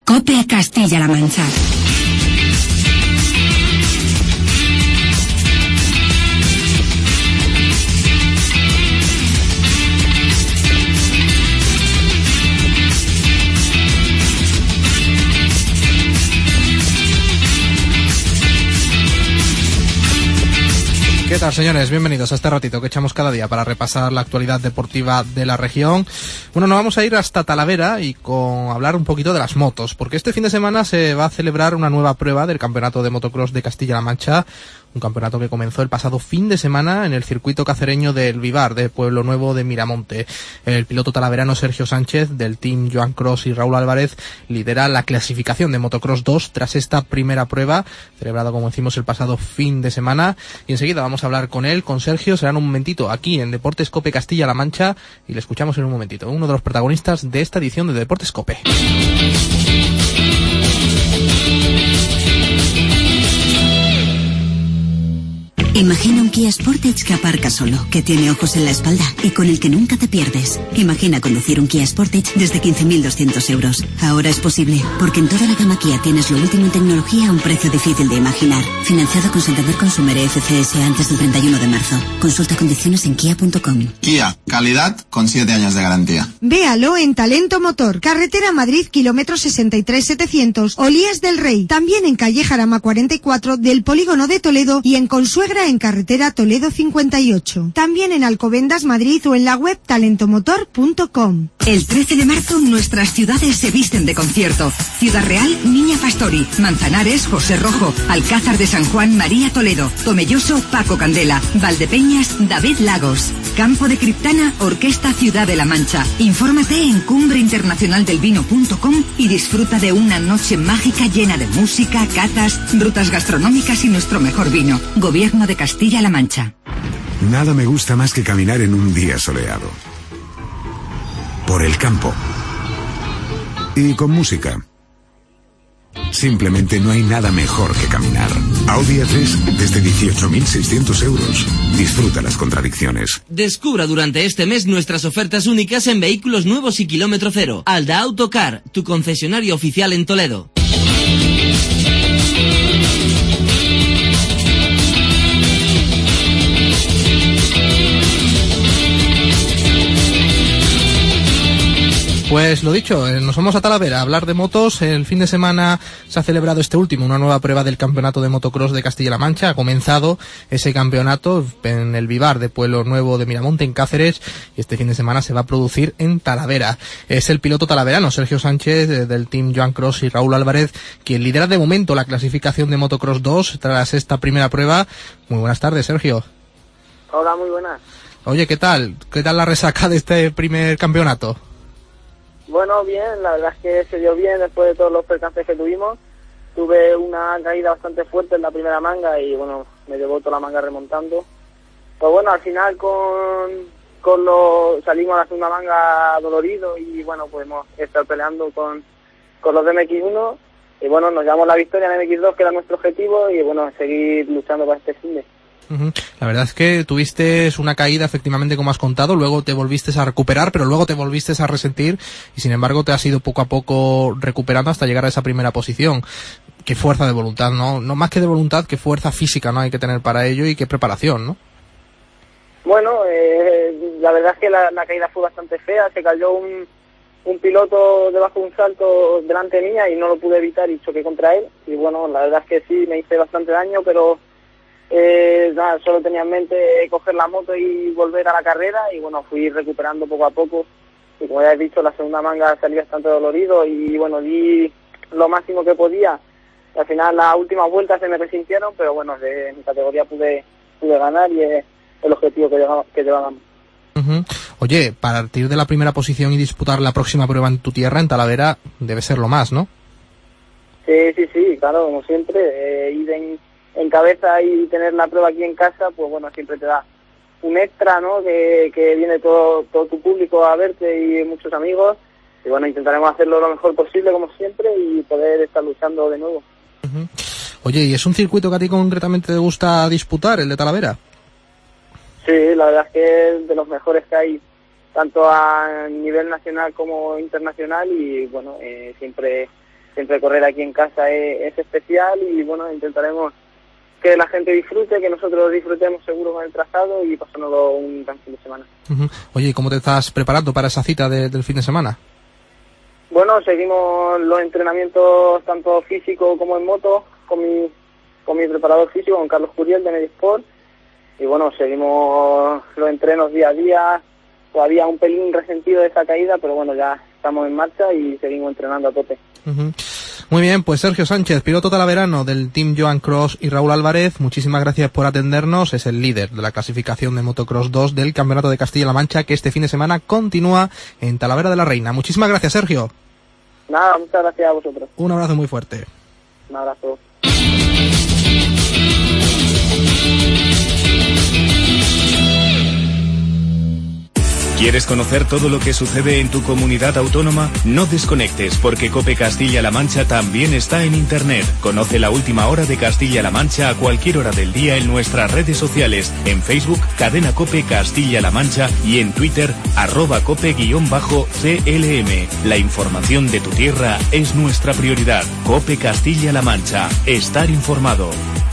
COPE Castilla-La Mancha. ¿Qué tal, señores? Bienvenidos a este ratito que echamos cada día para repasar la actualidad deportiva de la región. Bueno, nos vamos a ir hasta Talavera y hablar un poquito de las motos, porque este fin de semana se va a celebrar una nueva prueba del Campeonato de Motocross de Castilla-La Mancha, un campeonato que comenzó el pasado fin de semana en el circuito cacereño del Vivar, de Pueblo Nuevo de Miramonte. El piloto talaverano Sergio Sánchez, del team Joan Cross y Raúl Álvarez, lidera la clasificación de Motocross 2 tras esta primera prueba, celebrada, como decimos, el pasado fin de semana. Y enseguida vamos a hablar con él, con Sergio. Será en un momentito aquí en Deportes COPE Castilla-La Mancha y le escuchamos en un momentito, uno de los protagonistas de esta edición de Deportes COPE. Imagina un Kia Sportage que aparca solo, que tiene ojos en la espalda y con el que nunca te pierdes. Imagina conducir un Kia Sportage desde 15.200 euros. Ahora es posible, porque en toda la gama Kia tienes lo último en tecnología a un precio difícil de imaginar. Financiado con Santander Consumer FCS antes del 31 de marzo. Consulta condiciones en kia.com. Kia, calidad con 7 años de garantía. Véalo en Talento Motor, carretera Madrid, kilómetro 63-700, Olías del Rey. También en calle Jarama 44 del Polígono de Toledo y en Consuegra en carretera Toledo 58. También en Alcobendas, Madrid o en la web talentomotor.com. El 13 de marzo nuestras ciudades se visten de concierto. Ciudad Real, Niña Pastori. Manzanares, José Rojo. Alcázar de San Juan, María Toledo. Tomelloso, Paco Candela. Valdepeñas, David Lagos. Campo de Criptana, Orquesta Ciudad de la Mancha. Infórmate en cumbreinternacionaldelvino.com y disfruta de una noche mágica llena de música, cazas, rutas gastronómicas y nuestro mejor vino. Gobierno de Castilla-La Mancha. Nada me gusta más que caminar en un día soleado. Por el campo. Y con música. Simplemente no hay nada mejor que caminar. Audi A3 desde 18.600 euros. Disfruta las contradicciones. Descubra durante este mes nuestras ofertas únicas en vehículos nuevos y kilómetro cero. Alda Autocar, tu concesionario oficial en Toledo. Pues lo dicho, nos vamos a Talavera a hablar de motos. El fin de semana se ha celebrado una nueva prueba del Campeonato de Motocross de Castilla-La Mancha. Ha comenzado ese campeonato en el Vivar de Pueblo Nuevo de Miramonte, en Cáceres, y este fin de semana se va a producir en Talavera. Es el piloto talaverano Sergio Sánchez, del team Joan Cross y Raúl Álvarez, quien lidera de momento la clasificación de Motocross 2 tras esta primera prueba. Muy buenas tardes, Sergio. Hola, muy buenas. Oye, ¿qué tal? ¿Qué tal la resaca de este primer campeonato? Bueno, bien, la verdad es que se dio bien después de todos los percances que tuvimos. Tuve una caída bastante fuerte en la primera manga y bueno, me llevó toda la manga remontando. Pues bueno, al final salimos a la segunda manga dolorido y bueno, pudimos estar peleando con los de MX1 y bueno, nos llevamos la victoria en MX2, que era nuestro objetivo, y bueno, seguir luchando para este fin de. La verdad es que tuviste una caída, efectivamente, como has contado, luego te volviste a recuperar, pero luego te volviste a resentir y sin embargo te has ido poco a poco recuperando hasta llegar a esa primera posición. Qué fuerza de voluntad, ¿no? No más que de voluntad, qué fuerza física no hay que tener para ello y qué preparación, ¿no? Bueno, la verdad es que la caída fue bastante fea. Se cayó un piloto debajo de un salto delante mía y no lo pude evitar y choqué contra él. Y bueno, la verdad es que sí, me hice bastante daño, pero nada, solo tenía en mente coger la moto y volver a la carrera y bueno, fui recuperando poco a poco y como ya he dicho, la segunda manga salí bastante dolorido y bueno, di lo máximo que podía. Al final las últimas vueltas se me resintieron, pero bueno, de mi categoría pude ganar y es el objetivo que llevábamos. Oye, partir de la primera posición y disputar la próxima prueba en tu tierra, en Talavera, debe ser lo más, ¿no? Sí, claro, como siempre, ir en cabeza y tener la prueba aquí en casa, pues bueno, siempre te da un extra, ¿no? Que viene todo tu público a verte y muchos amigos, y bueno, intentaremos hacerlo lo mejor posible como siempre y poder estar luchando de nuevo. Oye, ¿y es un circuito que a ti concretamente te gusta disputar, el de Talavera? Sí, la verdad es que es de los mejores que hay, tanto a nivel nacional como internacional, y bueno, siempre siempre correr aquí en casa es especial y bueno, intentaremos que la gente disfrute, que nosotros disfrutemos seguro con el trazado y pasárnoslo un gran fin de semana. Oye, ¿y cómo te estás preparando para esa cita del fin de semana? Bueno, seguimos los entrenamientos tanto físico como en moto con mi preparador físico, con Carlos Curiel de Medisport, y bueno, seguimos los entrenos día a día, todavía un pelín resentido de esa caída, pero bueno, ya estamos en marcha y seguimos entrenando a tope. Muy bien, pues Sergio Sánchez, piloto talaverano del Team Joan Cross, y Raúl Álvarez, muchísimas gracias por atendernos. Es el líder de la clasificación de Motocross 2 del Campeonato de Castilla-La Mancha, que este fin de semana continúa en Talavera de la Reina. Muchísimas gracias, Sergio. Nada, muchas gracias a vosotros. Un abrazo muy fuerte. Un abrazo. ¿Quieres conocer todo lo que sucede en tu comunidad autónoma? No desconectes, porque COPE Castilla-La Mancha también está en Internet. Conoce la última hora de Castilla-La Mancha a cualquier hora del día en nuestras redes sociales, en Facebook, Cadena COPE Castilla-La Mancha, y en Twitter, @COPE_CLM. La información de tu tierra es nuestra prioridad. COPE Castilla-La Mancha. Estar informado.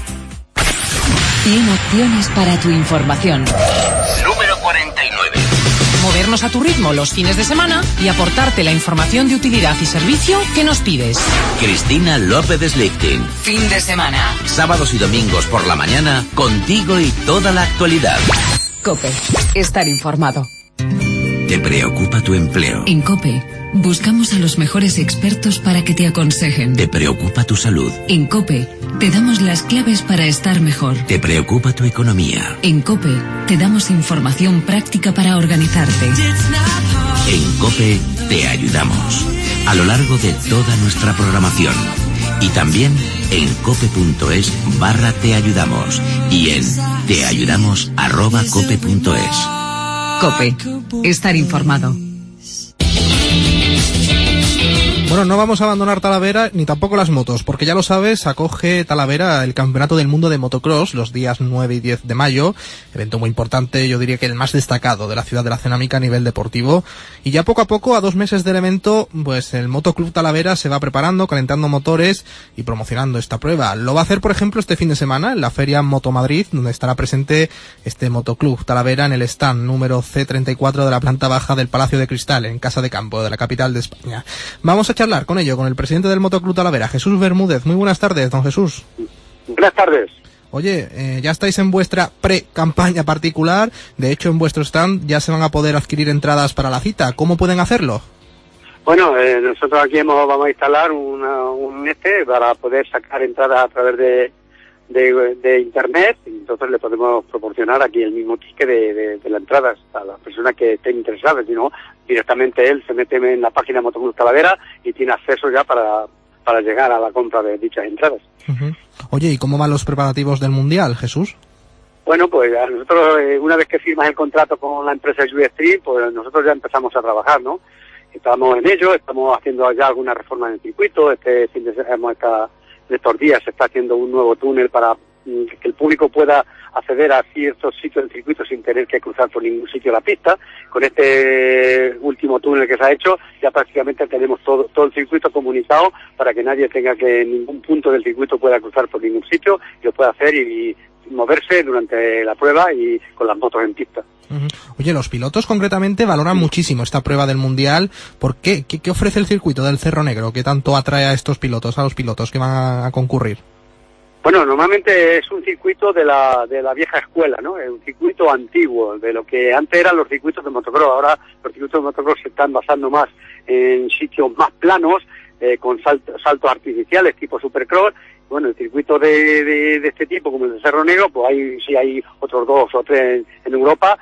100 opciones para tu información. Número 49. Movernos a tu ritmo los fines de semana y aportarte la información de utilidad y servicio que nos pides. Cristina López Slichting. Fin de semana. Sábados y domingos por la mañana, contigo y toda la actualidad. COPE. Estar informado. ¿Te preocupa tu empleo? En COPE buscamos a los mejores expertos para que te aconsejen. ¿Te preocupa tu salud? En COPE te damos las claves para estar mejor. ¿Te preocupa tu economía? En COPE te damos información práctica para organizarte. En COPE te ayudamos a lo largo de toda nuestra programación. Y también en cope.es/te ayudamos y en teayudamos@cope.es. COPE. Estar informado. Bueno, no vamos a abandonar Talavera ni tampoco las motos, porque ya lo sabes, acoge Talavera el Campeonato del Mundo de Motocross los días 9 y 10 de mayo, evento muy importante, yo diría que el más destacado de la ciudad de la Cerámica a nivel deportivo, y ya poco a poco, a 2 meses del evento, pues el Motoclub Talavera se va preparando, calentando motores y promocionando esta prueba. Lo va a hacer, por ejemplo, este fin de semana en la Feria Moto Madrid, donde estará presente este Motoclub Talavera en el stand número C34 de la planta baja del Palacio de Cristal, en Casa de Campo, de la capital de España. Vamos a charlar con ello, con el presidente del Motoclub Talavera, Jesús Bermúdez. Muy buenas tardes, don Jesús. Buenas tardes. Oye, ya estáis en vuestra pre-campaña particular, de hecho en vuestro stand ya se van a poder adquirir entradas para la cita. ¿Cómo pueden hacerlo? Bueno, nosotros aquí vamos a instalar un para poder sacar entradas a través de internet, y entonces le podemos proporcionar aquí el mismo ticket de las entradas a las personas que estén interesadas, si no, directamente él se mete en la página Motoclub Talavera y tiene acceso ya para llegar a la compra de dichas entradas. Oye, ¿y cómo van los preparativos del Mundial, Jesús? Bueno, pues a nosotros, una vez que firmas el contrato con la empresa Stream, pues nosotros ya empezamos a trabajar, ¿no? Estamos en ello, estamos haciendo ya alguna reforma en el circuito, este fin de semana, en estos días se está haciendo un nuevo túnel para que el público pueda acceder a ciertos sitios del circuito sin tener que cruzar por ningún sitio la pista. Con este último túnel que se ha hecho, ya prácticamente tenemos todo el circuito comunicado para que nadie tenga que en ningún punto del circuito pueda cruzar por ningún sitio y lo pueda hacer y moverse durante la prueba y con las motos en pista. Oye, los pilotos concretamente valoran muchísimo esta prueba del Mundial. ¿Por qué? ¿Qué ofrece el circuito del Cerro Negro que tanto atrae a estos pilotos, a los pilotos que van a concurrir? Bueno, normalmente es un circuito de la vieja escuela, ¿no? Es un circuito antiguo, de lo que antes eran los circuitos de motocross. Ahora los circuitos de motocross se están basando más en sitios más planos, con saltos artificiales tipo supercross. Bueno, el circuito de este tipo, como el de Cerro Negro, pues hay otros 2 o 3 en Europa,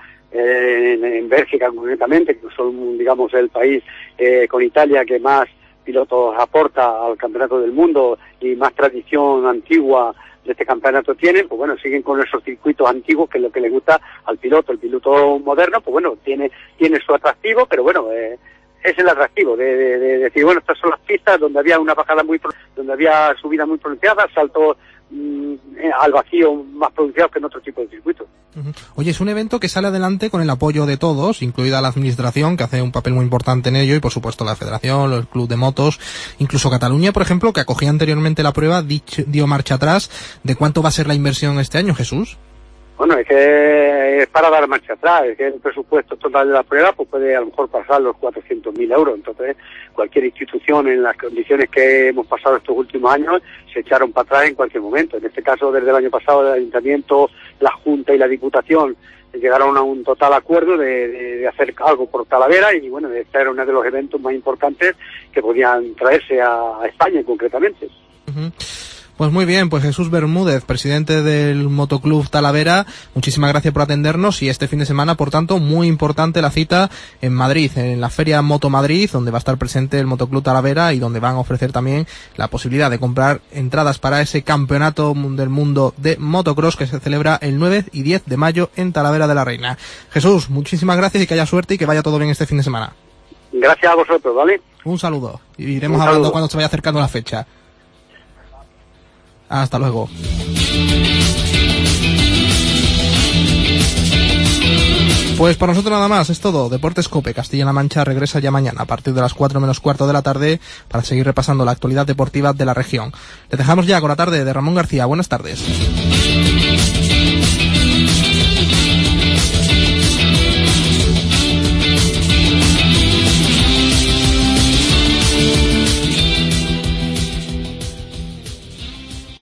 en Bélgica concretamente, que son, digamos, el país con Italia que más pilotos aporta al campeonato del mundo y más tradición antigua de este campeonato tienen. Pues bueno, siguen con esos circuitos antiguos, que es lo que le gusta al piloto. El piloto moderno, pues bueno, tiene su atractivo, pero bueno, es el atractivo de decir, bueno, estas son las pistas donde había una bajada donde había subida muy pronunciada, saltos al vacío más pronunciados que en otro tipo de circuitos. Oye, es un evento que sale adelante con el apoyo de todos, incluida la administración, que hace un papel muy importante en ello, y por supuesto la federación, el club de motos, incluso Cataluña, por ejemplo, que acogía anteriormente la prueba, dio marcha atrás. ¿De cuánto va a ser la inversión este año, Jesús? Bueno, es que es para dar marcha atrás, es que el presupuesto total de la prueba pues puede a lo mejor pasar los 400.000 euros, entonces cualquier institución en las condiciones que hemos pasado estos últimos años se echaron para atrás en cualquier momento. En este caso, desde el año pasado, el Ayuntamiento, la Junta y la Diputación llegaron a un total acuerdo de hacer algo por Talavera, y bueno, este era uno de los eventos más importantes que podían traerse a España concretamente. Pues muy bien, pues Jesús Bermúdez, presidente del Motoclub Talavera, muchísimas gracias por atendernos, y este fin de semana, por tanto, muy importante la cita en Madrid, en la Feria Moto Madrid, donde va a estar presente el Motoclub Talavera y donde van a ofrecer también la posibilidad de comprar entradas para ese campeonato del mundo de motocross que se celebra el 9 y 10 de mayo en Talavera de la Reina. Jesús, muchísimas gracias y que haya suerte y que vaya todo bien este fin de semana. Gracias a vosotros, ¿vale? Un saludo. Y iremos hablando cuando se vaya acercando la fecha. Hasta luego. Pues para nosotros nada más, es todo. Deportes COPE Castilla-La Mancha regresa ya mañana a partir de las 4 menos cuarto de la tarde para seguir repasando la actualidad deportiva de la región. Les dejamos ya con la tarde de Ramón García. Buenas tardes.